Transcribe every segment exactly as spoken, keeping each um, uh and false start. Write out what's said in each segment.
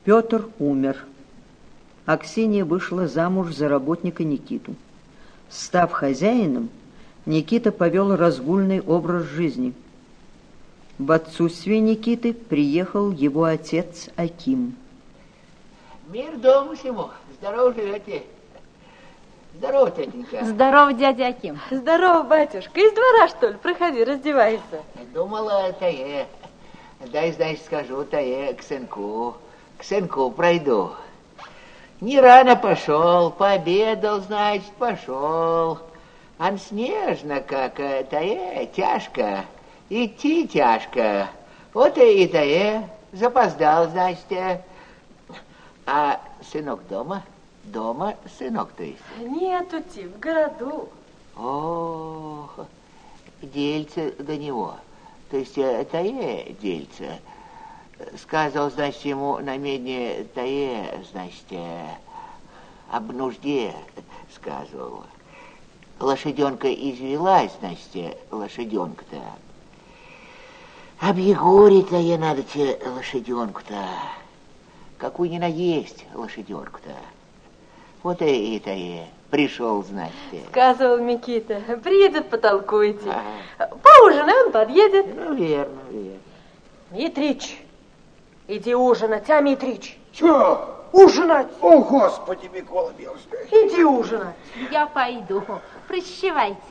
Петр умер. Аксинья вышла замуж за работника Никиту. Став хозяином, Никита повел разгульный образ жизни. В отсутствие Никиты приехал его отец Аким. Мир дому всему. Здорово живете. Здорово, тетенька. Здорово, дядя Аким. Здорово, батюшка. Из двора, что ли? Проходи, раздевайся. Думала, Тае. Дай, значит, скажу Тае к сынку. К сынку пройду. Не рано пошел, пообедал, значит, пошел. Ан снежно, как Тае, тяжко. Идти тяжко. Вот и Тае запоздал, значит. А сынок дома? Дома сынок, то есть? Нету, ти, в городу. О, дельце до него. То есть Тае дельце. Сказал, значит, ему на медне Тае, значит, об нужде сказывал. Лошаденка извелась, значит, лошаденка-то. Об Егоре-то ей надо тебе лошаденку-то. Какую ни наесть лошаденку-то. Вот и это и пришел, значит. Сказывал Микита. Приедет, потолкуйте. Ага. Поужинай, он подъедет. Ну, верно, верно. Митрич, иди ужинать, а, Митрич? Чё? Ужинать. О, Господи, Микола Белский. Иди ужинать. Я пойду. Прощевайте.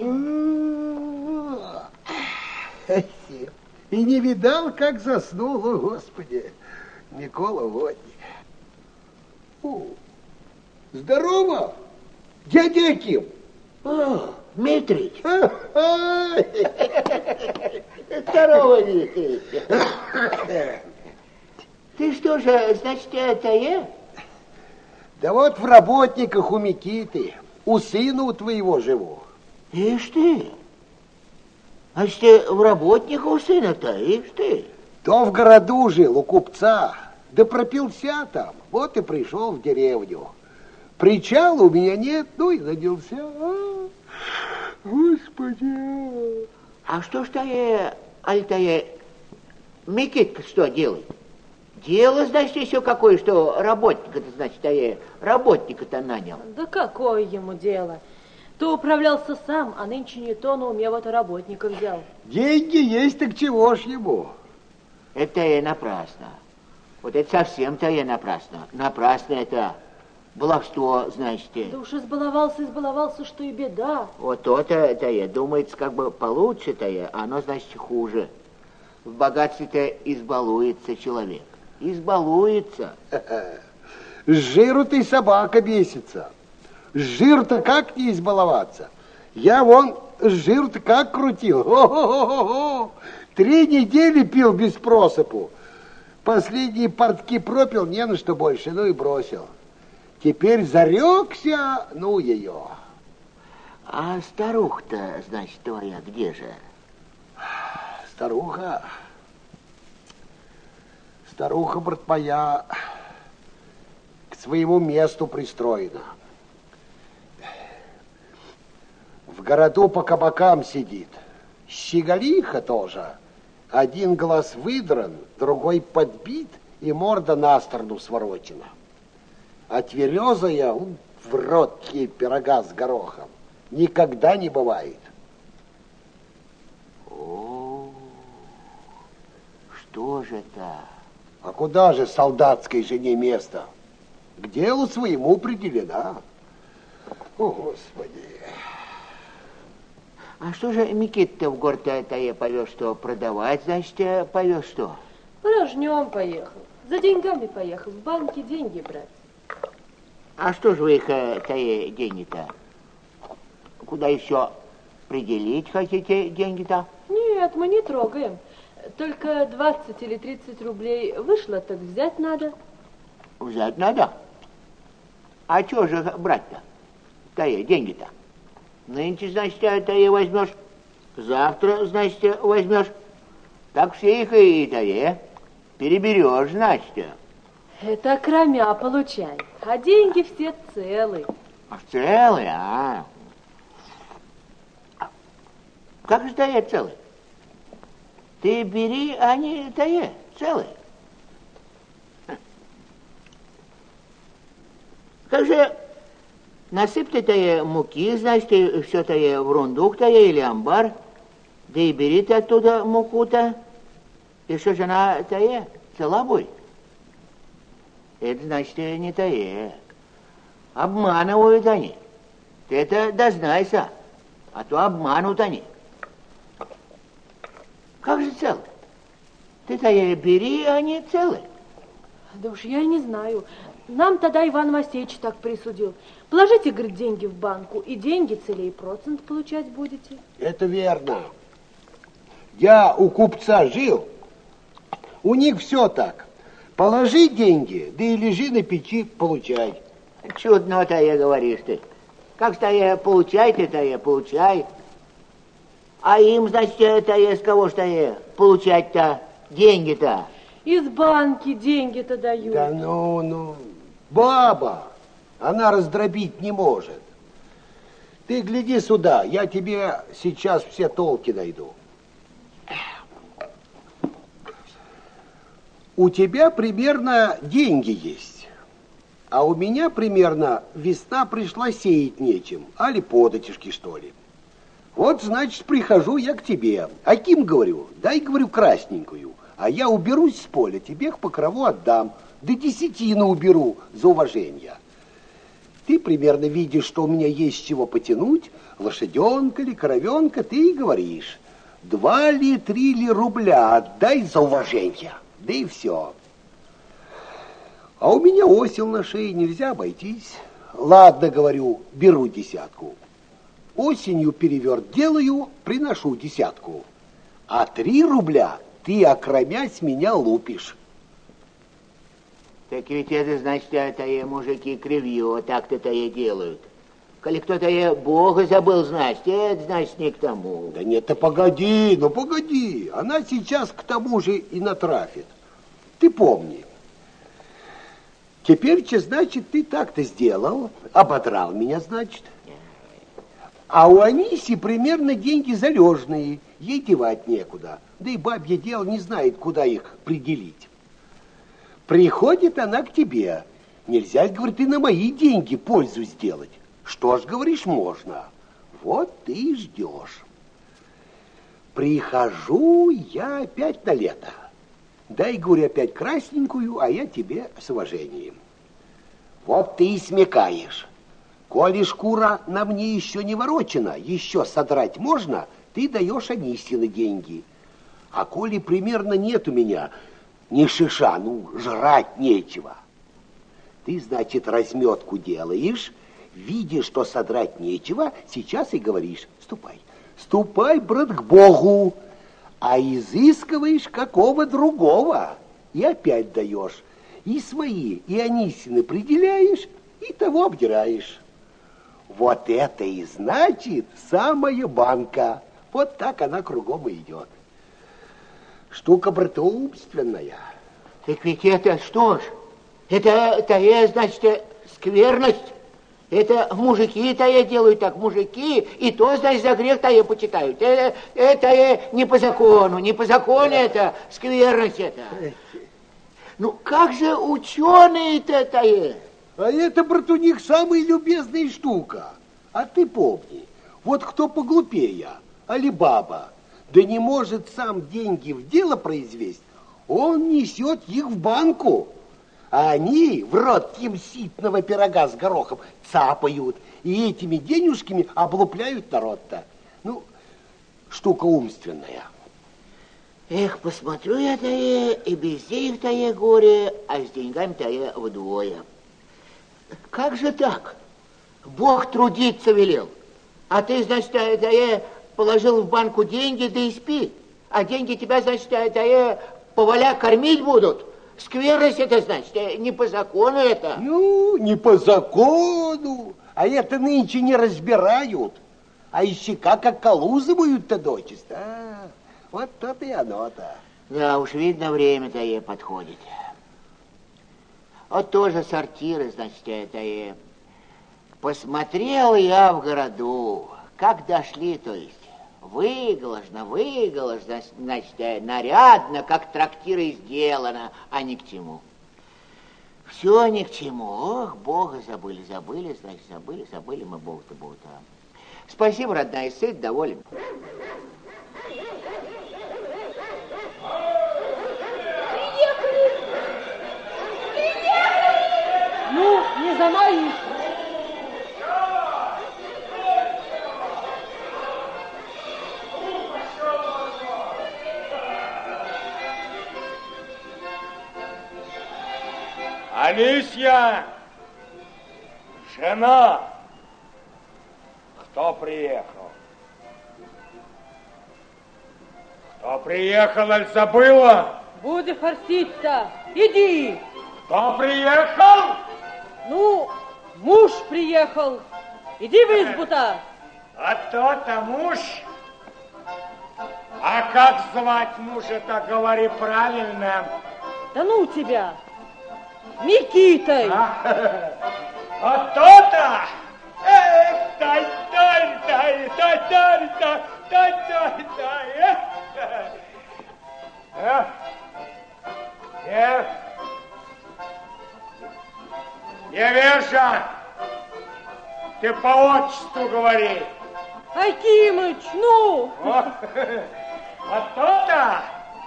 И не видал, как заснул, о, Господи, Микола Водник. О, здорово, дядя Аким. О, Дмитрий. Здорово, Дмитрий. Ты что же, значит, Тае? Да вот в работниках у Микиты, у сына у твоего живу. Ишь ты. Значит, в работниках у сына-то, ишь ты. То в городу жил, у купца, да пропился там, вот и пришел в деревню. Причала у меня нет, ну и занялся. А, Господи. А что ж Тае, аль Тае, Микитка что делает? Дело, значит, еще какое, что работника-то, значит, Тае, работника-то нанял. Да какое ему дело? То управлялся сам, а нынче не то на уме вот и работника взял. Деньги есть, так чего ж ему? Это и напрасно. Вот это совсем-то и напрасно. Напрасно это баловство, значит. Да уж избаловался, избаловался, что и беда. Вот то-то, это и думается, как бы получше-то и, а оно, значит, хуже. В богатстве-то избалуется человек. Избалуется. С жиру-то и собака бесится. С жиру-то как не избаловаться? Я вон с жиру-то как крутил. О-о-о-о! Три недели пил без просыпу. Последние портки пропил, не на что больше, ну и бросил. Теперь зарекся, ну ее. А старуха-то, значит, твоя где же? Старуха... Старуха, брат моя, к своему месту пристроена. В городу по кабакам сидит. Щеголиха тоже. Один глаз выдран, другой подбит, и морда на сторону сворочена. А тверезая в рот ей пирога с горохом никогда не бывает. О, что же это? А куда же солдатской жене место? К делу своему определена. О, Господи. А что же Микита в город-то повез, что продавать, значит, повез что? Порожнем поехал. За деньгами поехал. В банке деньги брать. А что же вы их, Тае, деньги-то? Куда еще пределить хотите деньги-то? Нет, мы не трогаем. Только двадцать или тридцать рублей вышло, так взять надо. Взять надо? А что же брать-то? Тае, деньги-то? Нынче, значит, Тае возьмешь, завтра, значит, возьмешь. Так все их и Тае переберешь, значит. Это кромя получай, а деньги все целые. А целые, а? Как же Тае целые? Ты бери, а они Тае целые. Как же насыпь ты тае муки, значит, и все тае в рундук тае или амбар, да и бери ты оттуда муку-то, и что же она тае, цела будет? Это значит, не тае. Обманывают они. Ты это дознайся, а то обманут они. Как же целый? Ты-то бери, а они целы. Да уж я и не знаю. Нам тогда Иван Васильевич так присудил. Положите, говорит, деньги в банку, и деньги целее процент получать будете. Это верно. Я у купца жил, у них все так. Положи деньги, да и лежи на печи, получай. Чудно-то я говоришь ты. Как-то я получай ты-то я получай. А им, значит, это я с кого что я получать-то деньги-то? Из банки деньги-то дают. Да ну, ну, баба, она раздробить не может. Ты гляди сюда, я тебе сейчас все толки найду. У тебя примерно деньги есть, а у меня примерно весна пришла, сеять нечем, али податишки, что ли. Вот, значит, прихожу я к тебе. Аким, говорю, дай, говорю, красненькую, а я уберусь с поля, тебе к покрову отдам, да десятину уберу за уважение. Ты примерно видишь, что у меня есть чего потянуть, лошаденка ли, коровенка, ты и говоришь, два ли, три ли рубля отдай за уважение, да и все. А у меня осел на шее, нельзя обойтись. Ладно, говорю, беру десятку. Осенью переверт делаю, приношу десятку. А три рубля ты, окромясь, меня лупишь. Так ведь это, значит, это и мужики кривье, так-то-то и делают. Коли кто-то и Бога забыл, значит, это, значит, не к тому. Да нет, ты погоди, ну погоди. Она сейчас к тому же и натрафит. Ты помни. Теперь, значит, ты так-то сделал, ободрал меня, значит. А у Аниси примерно деньги залежные, ей девать некуда. Да и бабье дело не знает, куда их пределить. Приходит она к тебе. Нельзя, говорит, и на мои деньги пользу сделать. Что ж, говоришь, можно. Вот ты и ждешь. Прихожу я опять на лето. Дай, говорю, опять красненькую, а я тебе с уважением. Вот ты и смекаешь. Коли шкура на мне еще не ворочена, еще содрать можно, ты даешь Анисины деньги. А коли примерно нет у меня ни шиша, ну, жрать нечего, ты, значит, разметку делаешь, видишь, что содрать нечего, сейчас и говоришь, ступай, ступай, брат, к Богу, а изыскиваешь какого другого, и опять даешь, и свои, и Анисины определяешь, и того обдираешь. Вот это и значит самая банка. Вот так она кругом и идет. Штука, брат, умственная. Так ведь это что ж? Это, это значит, скверность. Это мужики-то и делают так, мужики, и то, значит, за грех-то и почитают. Это, это не по закону, не по закону это, скверность это. Ну, как же ученые-то-то и? А это, брат, у них самая любезная штука. А ты помни, вот кто поглупее, али баба, да не может сам деньги в дело произвести, он несет их в банку. А они в рот им ситного пирога с горохом цапают и этими денежками облупляют народ-то. Ну, штука умственная. Эх, посмотрю я-то и без денег-то я горе, а с деньгами-то я вдвое. Как же так? Бог трудиться велел, а ты, значит, это я положил в банку деньги, да и спи. А деньги тебя, значит, это я поваля кормить будут. Скверность это, значит, не по закону это. Ну, не по закону, а это нынче не разбирают. А еще как околузывают-то дочисто. А, вот то-то и оно-то. Да уж, видно, время-то ей подходит. Вот тоже сортиры, значит, это и... Посмотрел я в городу, как дошли, то есть, выглажно, выглажно, значит, нарядно, как трактиры сделано, а ни к чему. Все ни к чему. Ох, Бога забыли, забыли, значит, забыли, забыли мы Бога-то, Бога-то. Спасибо, родная, сыт, доволен. Ну, не замаись. Алисия, жена, кто приехал? Кто приехал, аль забыла? Буди форсить-то, иди. Кто приехал? Ну, муж приехал. Иди в избу-то. А то-то муж. А как звать мужа-то, говори правильно. Да ну тебя. Никитой. А, а то-то. Эх, дай, дай, дай, дай, дай, дай, дай, дай, дай, эх. Эх. Невежа, ты по отчеству говори. Акимыч, ну. О, а то-то.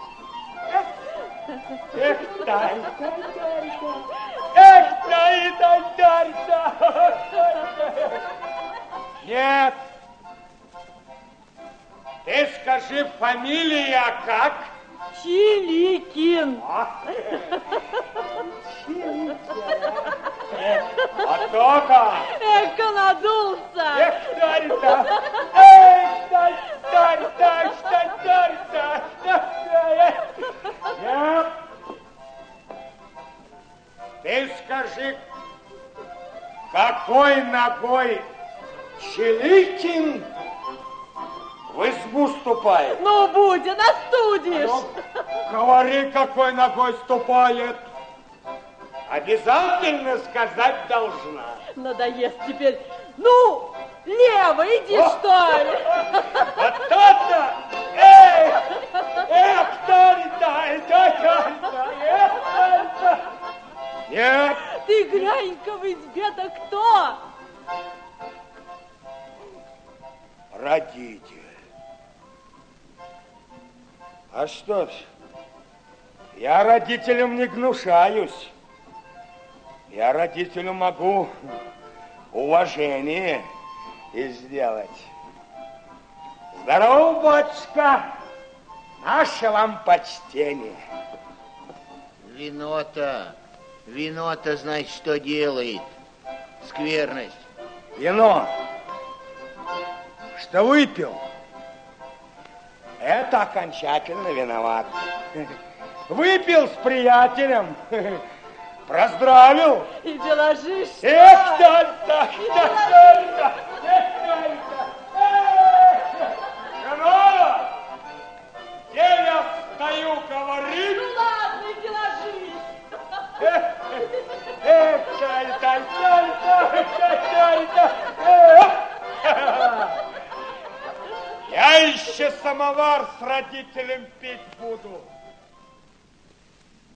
Эх, дай, дай, дай, дай. Эх, дай, дай, дай, дай. Нет. Ты скажи, фамилия как? Чиликин. Чиликин. А то-то. Эх, надулся. Эх, дай-то. Эх, дай, дай, дай, дай, дай, дай, дай. Нет. Ты скажи, какой ногой Чиликин в избу ступает? Ну, Будя, настудишь. Ну, говори, какой ногой ступает. Обязательно сказать должна. Надоест теперь. Ну, лево, иди, О! Что ли? Вот то-то! Эй! Эх, дай, дай, дай, дай, дай, дай, дай. Нет. Ты глянь-ка в избе-то кто? Родитель. А что ж, я родителям не гнушаюсь. Я родителю могу уважение и сделать. Здорово, батюшка. Наше вам почтение. Вино-то, вино-то, значит, что делает? Скверность. Вино, что выпил, это окончательно виноват. Выпил с приятелем, проздравил. И ты ложишься. Эх, так, так, так, так, так, эх, эх, жена, где я стою, говорит? Ну ладно, иди ложись. Эх, эх, дай, дай, дай, дай, дай, дай, эх. Я еще самовар с родителем пить буду.